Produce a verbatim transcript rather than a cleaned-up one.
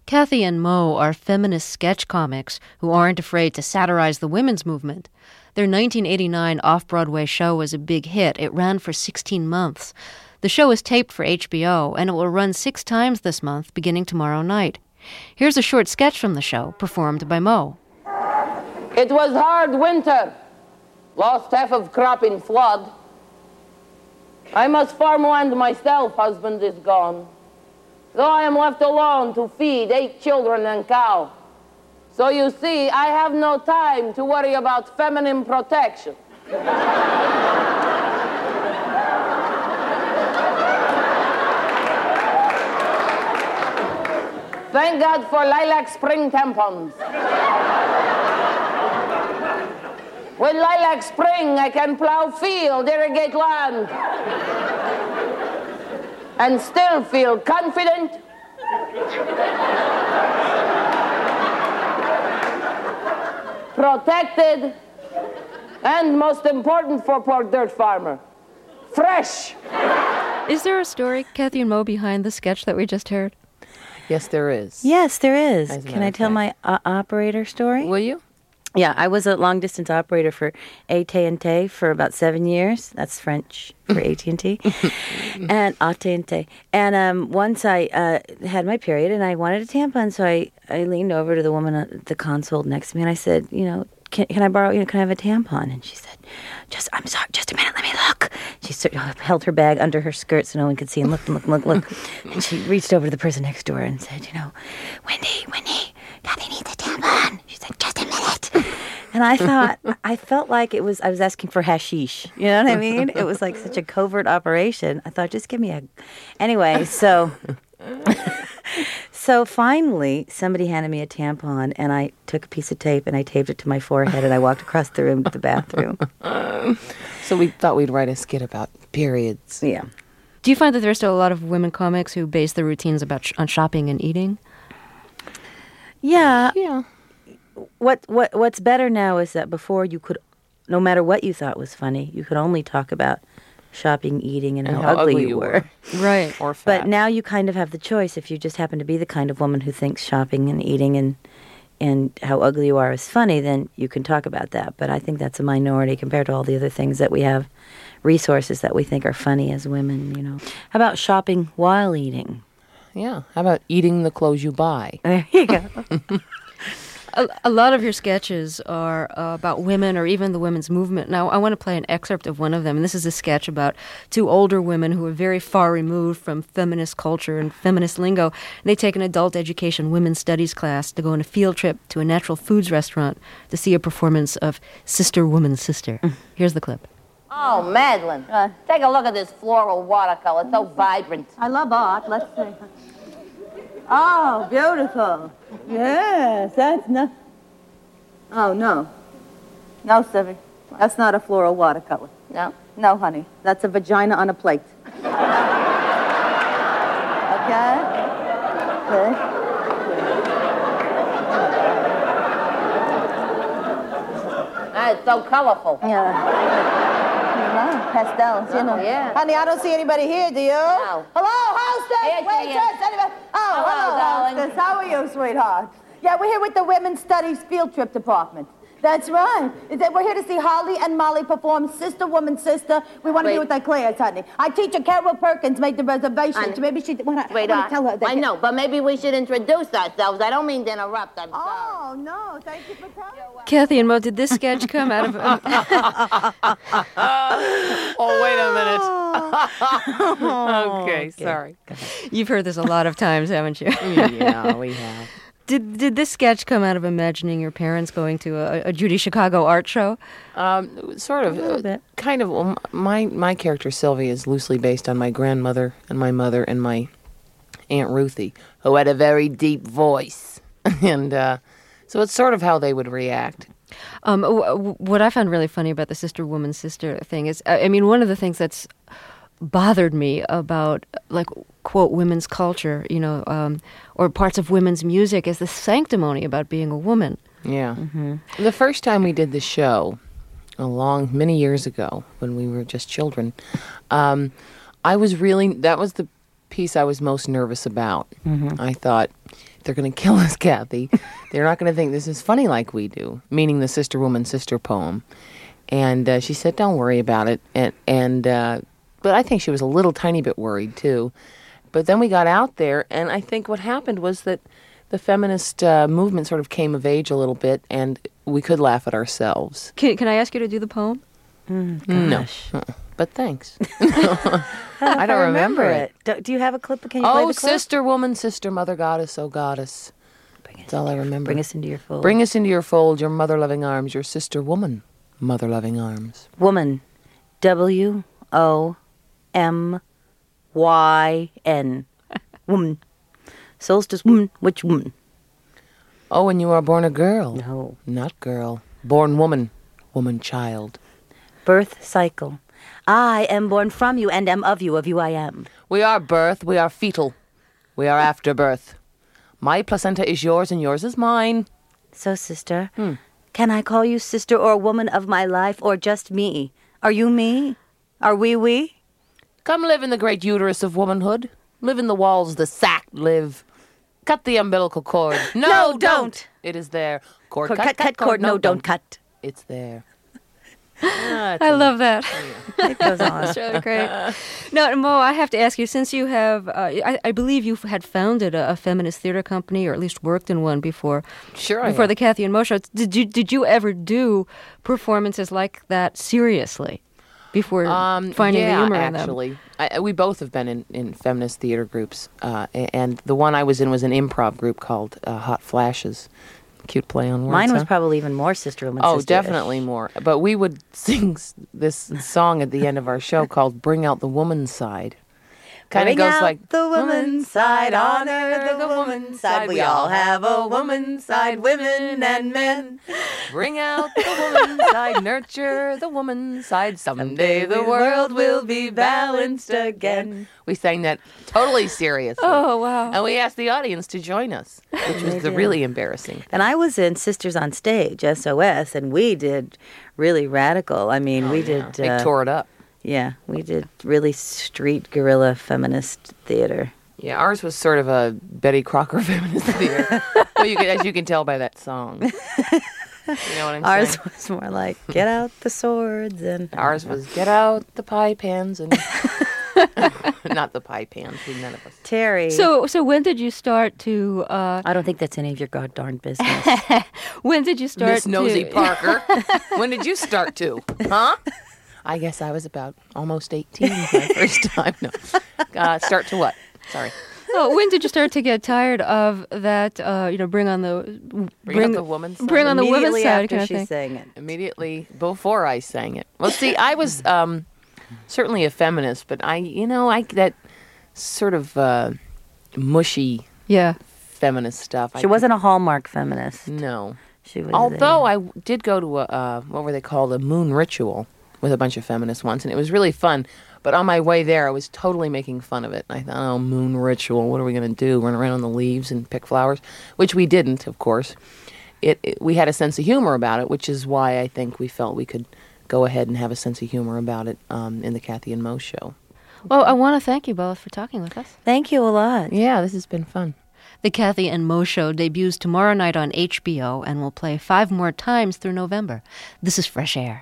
Kathy and Mo are feminist sketch comics who aren't afraid to satirize the women's movement. Their nineteen eighty-nine off-Broadway show was a big hit. It ran for sixteen months. The show is taped for H B O, and it will run six times this month, beginning tomorrow night. Here's a short sketch from the show, performed by Mo. It was hard winter. Lost half of crop in flood. I must farmland myself, husband is gone. So I am left alone to feed eight children and cow. So you see, I have no time to worry about feminine protection. Thank God for lilac spring tampons. With lilac spring, I can plow field, irrigate land, and still feel confident, protected, and most important for poor dirt farmer, fresh. Is there a story, Kathy and Mo, behind the sketch that we just heard? Yes, there is. Yes, there is. As a Can matter I of tell fact. my uh, operator story? Will you? Yeah, I was a long-distance operator for A T and T for about seven years. That's French for A T and T. And A T and T. And um, once I uh, had my period and I wanted a tampon, so I, I leaned over to the woman at the console next to me and I said, you know, can, can I borrow, you know, can I have a tampon? And she said, just, I'm sorry, just a minute, let me look. She sort of held her bag under her skirt so no one could see and looked and looked and looked, looked. And she reached over to the person next to her and said, you know, Wendy, Wendy, Kathy needs a tampon. She said, just a minute. And I thought, I felt like it was, I was asking for hashish. You know what I mean? It was like such a covert operation. I thought, just give me a... Anyway, so... So finally, somebody handed me a tampon, and I took a piece of tape, and I taped it to my forehead, and I walked across the room to the bathroom. So we thought we'd write a skit about periods. Yeah. Do you find that there's still a lot of women comics who base their routines about sh- on shopping and eating? Yeah. Yeah. What what What's better now is that before you could, no matter what you thought was funny, you could only talk about shopping, eating, and, And how, how ugly, ugly you you were. Right. Or fat. But now you kind of have the choice. If you just happen to be the kind of woman who thinks shopping and eating and and how ugly you are is funny, then you can talk about that. But I think that's a minority compared to all the other things that we have, resources that we think are funny as women, you know. How about shopping while eating? Yeah. How about eating the clothes you buy? There you go. A, a lot of your sketches are uh, about women or even the women's movement. Now, I want to play an excerpt of one of them, and this is a sketch about two older women who are very far removed from feminist culture and feminist lingo. They take an adult education women's studies class to go on a field trip to a natural foods restaurant to see a performance of Sister Woman Sister. Here's the clip. Oh, Madeline, uh, take a look at this floral watercolor. It's so vibrant. I love art. Let's see. Oh, beautiful. Yes, that's no. Oh, no. No, Sivy. That's not a floral watercolor. No? No, honey. That's a vagina on a plate. Okay? Okay. Ah, it's so colorful. Yeah. Uh-huh. Pastels, you know. Oh, yeah. Honey, I don't see anybody here, do you? No. Hello, hostess, Yes, yeah, waitress, yeah. anybody? Oh, Hello, hello, darling. hostess. How are you, sweetheart? Yeah, we're here with the Women's Studies Field Trip Department. That's right. Is that- We're here to see Holly and Molly perform Sister Woman Sister. We want to be Wait. with our class, honey. Our teacher, Carol Perkins, made the reservation. Honey. So maybe she... When I, I Wait, want uh, to tell her that... I know, but maybe we should introduce ourselves. I don't mean to interrupt. I'm sorry. Oh, no. Thank you for telling me. Kathy and Mo, did this sketch come out of... Um, Oh, wait a minute. okay, sorry. you've heard this a lot of times, haven't you? Yeah, we have. Did did this sketch come out of imagining your parents going to a, a Judy Chicago art show? Um, sort of. little uh, bit. Kind of. Well, my, my character, Sylvie, is loosely based on my grandmother and my mother and my Aunt Ruthie, who had a very deep voice. and uh, so it's sort of how they would react. Um, w- w- what I found really funny about the sister woman sister thing is, I I mean, one of the things that's bothered me about, like, quote, women's culture, you know, um, or parts of women's music is the sanctimony about being a woman. Yeah. The first time we did the show, a long, many years ago, when we were just children, um, I was really, that was the piece I was most nervous about. I thought, they're going to kill us, Kathy. They're not going to think this is funny like we do, meaning the Sister Woman, Sister poem. And uh, she said, don't worry about it. And, and uh, but I think she was a little tiny bit worried, too. But then we got out there, and I think what happened was that the feminist uh, movement sort of came of age a little bit, and we could laugh at ourselves. Can, can I ask you to do the poem? Mm, No. gosh. Uh-uh. But thanks. I don't remember it. Do, do you have a clip? Can you play Oh, the clip? sister woman, sister mother goddess, oh goddess. Bring us That's all I remember. Bring us into your fold. Bring us into your fold, your mother-loving arms, your sister woman, mother-loving arms. Woman. W O M Y N. Woman. Solstice woman. Which woman? Oh, and you are born a girl. No. Not girl. Born woman. Woman child. Birth cycle. I am born from you and am of you. Of you I am. We are birth, we are fetal. We are afterbirth. My placenta is yours and yours is mine. So, sister, Hmm. can I call you sister or woman of my life or just me? Are you me? Are we we? Come live in the great uterus of womanhood. Live in the walls the sack live. Cut the umbilical cord. No, No, don't. don't. It is there. Cord, Cord, cut, cut, cord. No, don't cut. It's there. Ah, it's I a- love that. It goes on. That's really great. Now, Mo, I have to ask you, since you have, uh, I, I believe you had founded a, a feminist theater company, or at least worked in one before, Sure I before have. the Kathy and Mo show. Did you did you ever do performances like that seriously before Um, finding yeah, the humor in them? actually. I, we both have been in, in feminist theater groups, uh, a- and the one I was in was an improv group called uh, Hot Flashes. Cute play on words. Mine was huh? probably even more sister woman. Oh, sister-ish. definitely more. But we would sing s- this song at the end of our show called "Bring Out the Woman's Side." Kind of Bring goes out like the woman's side, honor the woman's side. We all have a woman's side, women and men. Bring out the woman's side, nurture the woman's side. Someday the world will be balanced again. We sang that totally serious. Oh, wow. And we asked the audience to join us, which was the really embarrassing thing. And I was in Sisters on Stage, S O S, and we did really radical. I mean, we did. They uh, tore it up. Yeah, we did really street guerrilla feminist theater. Yeah, ours was sort of a Betty Crocker feminist theater. Well, you can, as you can tell by that song. You know what I'm Ours saying? was more like get out the swords and Ours was get out the pie pans and not the pie pans. We none of us. Terry. So, so when did you start to? Uh, I don't think that's any of your god darn business. when did you start Miss Nosy to? Parker. When did you start to? Huh? I guess I was about almost eighteen my first time. No. Uh, start to what? Sorry. Oh, when did you start to get tired of that? Uh, you know, bring on the Bring, up the woman's side. bring on the women's Immediately side after kind of she thing. sang it. Immediately before I sang it. Well, see, I was um, certainly a feminist, but I, you know, I that sort of uh, mushy Yeah. feminist stuff. I She wasn't a Hallmark feminist. could- No. She was. Although a, I w- did go to a, uh, what were they called, a moon ritual with a bunch of feminists once, and it was really fun. But on my way there, I was totally making fun of it. I thought, oh, moon ritual, what are we going to do? Run around on the leaves and pick flowers? Which we didn't, of course. It, it we had a sense of humor about it, which is why I think we felt we could go ahead and have a sense of humor about it um, in the Kathy and Mo show. Well, I want to thank you both for talking with us. Thank you a lot. Yeah, this has been fun. The Kathy and Mo Show debuts tomorrow night on H B O and will play five more times through November. This is Fresh Air.